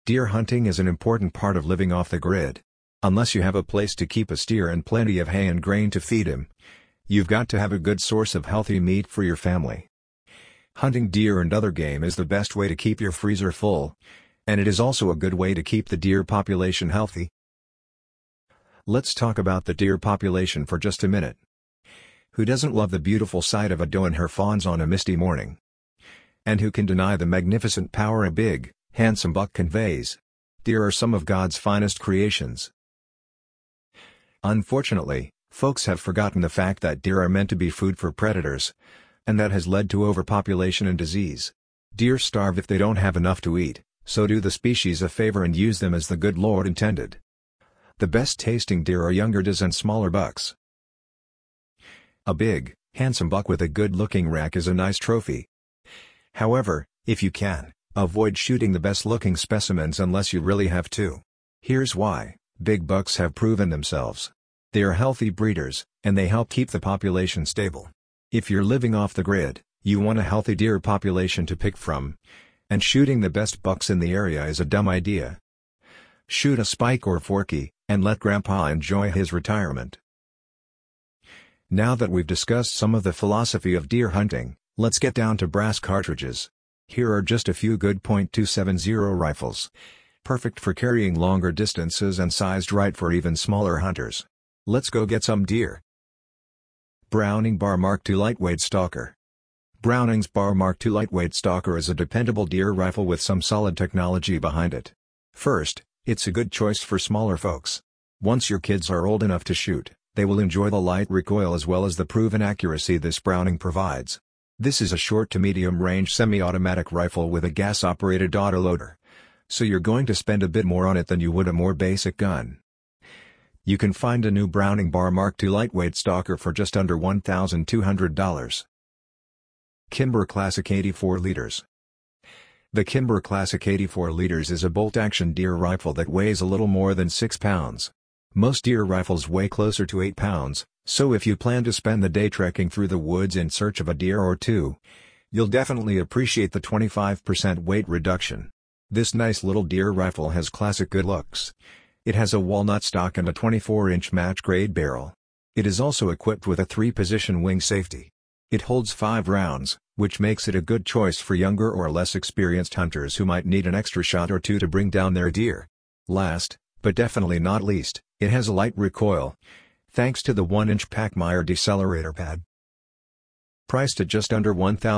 Deer hunting is an important part of living off the grid. Unless you have a place to keep a steer and plenty of hay and grain to feed him, you've got to have a good source of healthy meat for your family. Hunting deer and other game is the best way to keep your freezer full, and it is also a good way to keep the deer population healthy. Let's talk about the deer population for just a minute. Who doesn't love the beautiful sight of a doe and her fawns on a misty morning? And who can deny the magnificent power a big, handsome buck conveys? Deer are some of God's finest creations. Unfortunately, folks have forgotten the fact that deer are meant to be food for predators, and that has led to overpopulation and disease. Deer starve if they don't have enough to eat, so do the species a favor and use them as the good Lord intended. The best tasting deer are younger does and smaller bucks. A big, handsome buck with a good-looking rack is a nice trophy. However, if you can, avoid shooting the best-looking specimens unless you really have to. Here's why: big bucks have proven themselves. They are healthy breeders, and they help keep the population stable. If you're living off the grid, you want a healthy deer population to pick from, and shooting the best bucks in the area is a dumb idea. Shoot a Spike or Forky, and let Grandpa enjoy his retirement. Now that we've discussed some of the philosophy of deer hunting, let's get down to brass cartridges. Here are just a few good .270 rifles. Perfect for carrying longer distances and sized right for even smaller hunters. Let's go get some deer. Browning Bar Mark II Lightweight Stalker. Browning's Bar Mark II Lightweight Stalker is a dependable deer rifle with some solid technology behind it. First, it's a good choice for smaller folks. Once your kids are old enough to shoot, they will enjoy the light recoil as well as the proven accuracy this Browning provides. This is a short to medium-range semi-automatic rifle with a gas-operated autoloader, so you're going to spend a bit more on it than you would a more basic gun. You can find a new Browning Bar Mark II Lightweight Stalker for just under $1,200. Kimber Classic 84 liters. The Kimber Classic 84 liters is a bolt-action deer rifle that weighs a little more than 6 pounds. Most deer rifles weigh closer to 8 pounds, so if you plan to spend the day trekking through the woods in search of a deer or two, you'll definitely appreciate the 25% weight reduction. This nice little deer rifle has classic good looks. It has a walnut stock and a 24-inch match-grade barrel. It is also equipped with a 3-position wing safety. It holds 5 rounds, which makes it a good choice for younger or less experienced hunters who might need an extra shot or two to bring down their deer. Last, but definitely not least, it has a light recoil, thanks to the 1-inch Pachmayr decelerator pad. Priced at just under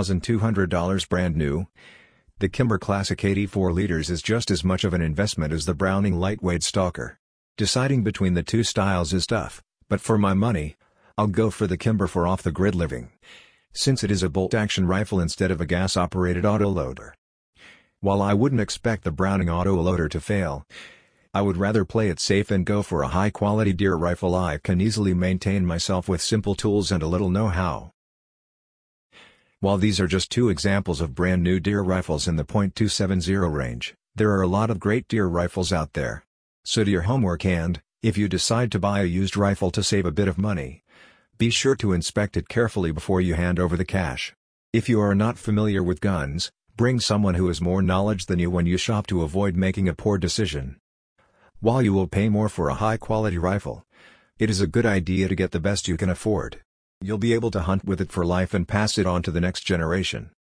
$1,200 brand new, the Kimber Classic 84 liters is just as much of an investment as the Browning Lightweight Stalker. Deciding between the two styles is tough, but for my money, I'll go for the Kimber for off-the-grid living, since it is a bolt-action rifle instead of a gas-operated autoloader. While I wouldn't expect the Browning autoloader to fail, I would rather play it safe and go for a high-quality deer rifle I can easily maintain myself with simple tools and a little know-how. While these are just 2 examples of brand new deer rifles in the .270 range, there are a lot of great deer rifles out there. So do your homework and, if you decide to buy a used rifle to save a bit of money, be sure to inspect it carefully before you hand over the cash. If you are not familiar with guns, bring someone who has more knowledge than you when you shop to avoid making a poor decision. While you will pay more for a high-quality rifle, it is a good idea to get the best you can afford. You'll be able to hunt with it for life and pass it on to the next generation.